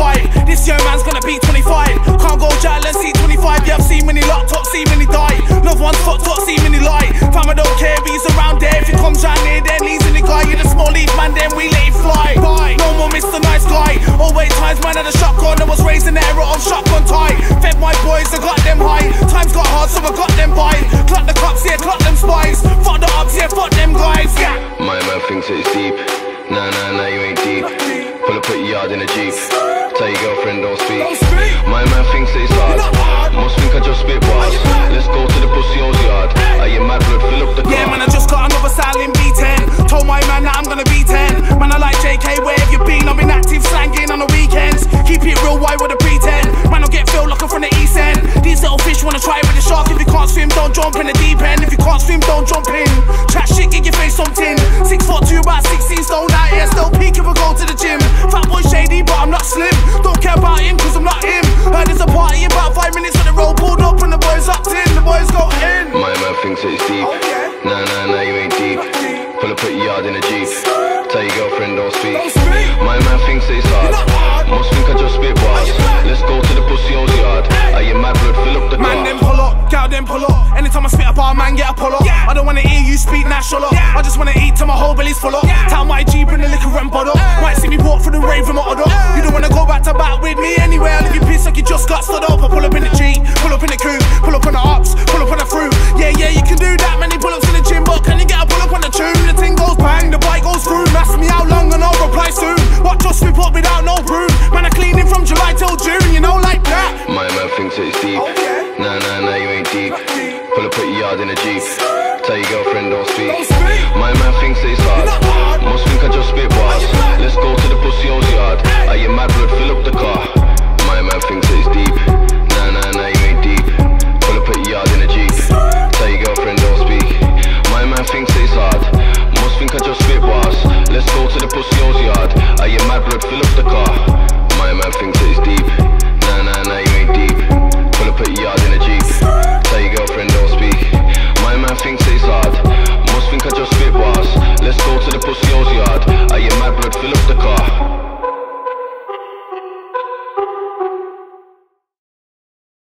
25. This young man's gonna be 25. Can't go jail and see 25. Yeah, I've seen many locked up, seen many die. Loved ones fucked up, seen many lie. Fam, I don't care if he's around there. If he comes round here, then he's in the guy. You're the small leaf man, then we let it fly. No more Mr. Nice Guy. Always times man had a shotgun. I was raised in the era of shotgun tie. Fed my boys, I got them high. Times got hard, so I got them by. Clock the cops, yeah, clock them spies. Fuck the ups, yeah, fuck them guys, yeah. My man thinks that it's deep. Nah, you ain't deep. Pull up, put your yard in a Jeep. Tell your girlfriend don't speak. My man thinks that it's hard. Must think I just spit bars. Let's go to the pussy old yard. Are you mad, blood? Fill up the car. Yeah, man, I just got another silent B10. Told my man that I'm gonna be 10. Man, I like JK, where have you been? I've been active slanging on the weekends. Keep it real, why would I pretend? Man, I'll get filled like I'm from the East End. These little fish wanna try with the shark. If you can't swim, don't jump in the deep end. If you can't swim, don't jump in. Chat shit, get your face something. 6'2", about 16 stone out here. Still peak if I go to the gym. Fat boy shady, but I'm not slim. Don't care about him, cause I'm not him. Heard there's a party about 5 minutes on the road. Pulled up and the boys locked in. The boys go in. My man thinks that it's deep. Nah, you ain't deep. Pull up, put your yard in a Jeep. Tell your girlfriend don't speak. My man thinks that it's hard. Must think I just spit bars. Let's go to the pussy old yard. Are you mad, blood? Fill up the car. Man, them pull up, gal, them pull up. Anytime I spit a bar, man, get a pull up. I don't wanna hear you speak national up. I just wanna eat till my whole belly's full up. Tell my G, bring the liquor and bottle. Might see me walk through the rave with my odor. You don't wanna go back to back with me anywhere. If you piss like you just got stood up. I pull up in the G, pull up in the coupe, pull up on the ops, pull up on the fruit. Yeah, you can do that, many pull ups in the gym, but can you get a pull up on the tune? The thing goes bang, the bike goes through. Ask me how long and I'll reply soon. Watch us sweep up without no broom. Man, I clean him from July till June, you know, like that. My man thinks that it's deep. Nah, you ain't deep. Pull up, put your yard in a Jeep. Tell your girlfriend don't speak. My man thinks that it's hard. Must think I just spit bars. Let's go to the pussy old yard. Are you mad, blood? Fill up the car. My man thinks that it's deep. Nah, you ain't deep. Pull up, put your yard in a Jeep. Tell your girlfriend don't speak. My man thinks that it's hard. Must think I just spit bars. Let's go to the pussy old yard. Are you mad, blood? Fill up the car. My man thinks that it's deep. Nah, you ain't deep. Pull up, put your yard in a Jeep. Tell your girlfriend don't speak. My man thinks that it's hard. Must think I just spit bars. Let's go to the pussy old yard. Are you mad, blood? Fill up the car.